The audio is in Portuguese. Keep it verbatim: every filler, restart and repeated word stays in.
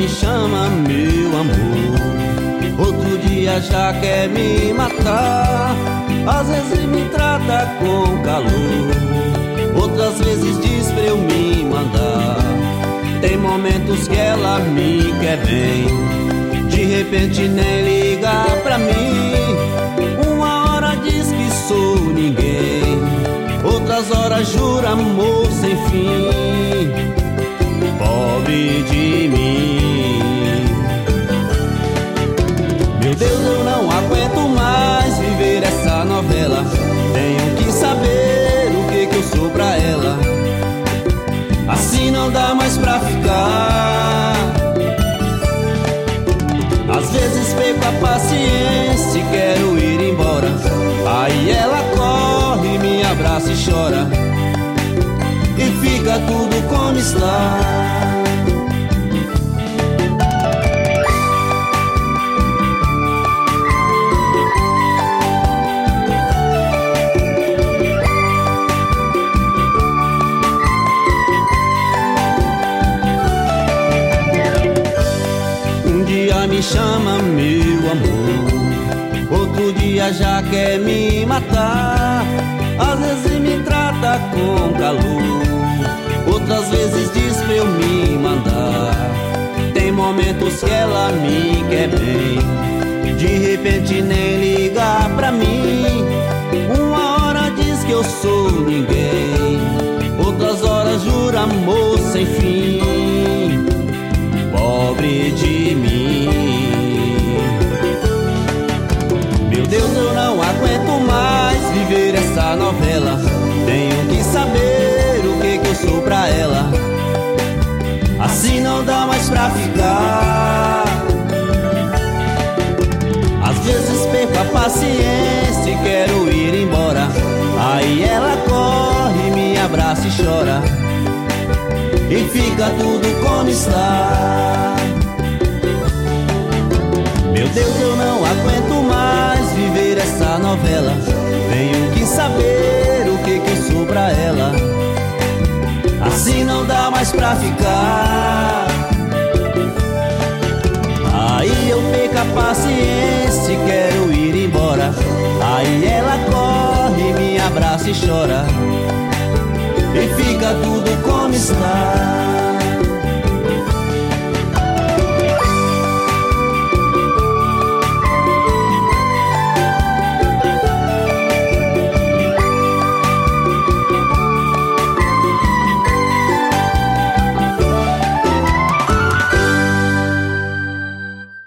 me chama meu amor, outro dia já quer me matar. Às vezes me trata com calor, outras vezes diz pra eu me mandar. Tem momentos que ela me quer bem, de repente nem liga pra mim. Uma hora diz que sou ninguém, outras horas jura amor sem fim. Pobre de mim. Meu Deus, eu não aguento mais viver essa novela. Tenho que saber o que que eu sou pra ela. Assim não dá mais pra ficar. Às vezes perco a paciência e quero ir embora. Aí ela corre, me abraça e chora, e fica tudo como está. Um dia me chama meu amor, outro dia já quer me matar. Às vezes me trata com calor, outras vezes diz pra eu me mandar. Tem momentos que ela me quer bem, de repente nem liga pra mim. Uma hora diz que eu sou ninguém, outras horas jura amor sem fim. Pobre de mim. Meu Deus, eu não aguento mais viver essa novela. Tenho que saber o que que eu sou pra ela. Assim não dá mais pra ficar. Às vezes perco a paciência e quero ir embora. Aí ela corre, me abraça e chora, e fica tudo como está. Meu Deus, eu não aguento mais viver essa novela. Tenho que saber o que que eu sou pra ela. Assim não dá mais pra ficar. Aí eu perco a paciência e quero ir embora. Aí ela corre, me abraça e chora, e fica tudo como está.